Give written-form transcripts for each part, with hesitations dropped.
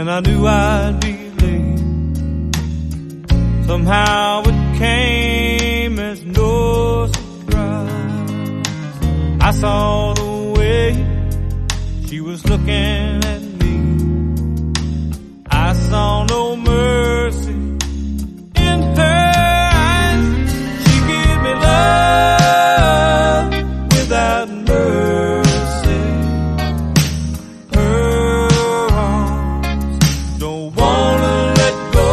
and I knew I'd be late. Somehow it came as no surprise. I saw the way she was looking at me. I saw no mercy in her eyes. She gave me love without mercy. Her arms don't wanna let go.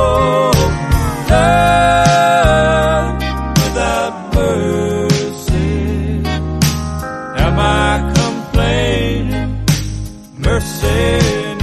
Love without mercy. Am I complaining? Mercy.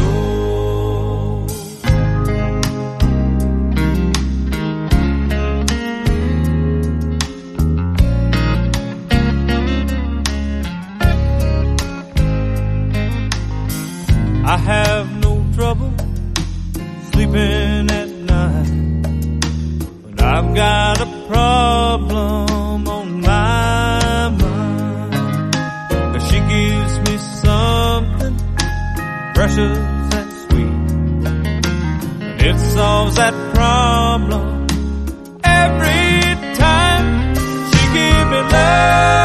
I have no trouble sleeping at night, but I've got a problem on my mind. 'Cause she gives me something precious and sweet, and it solves that problem every time. She gives me love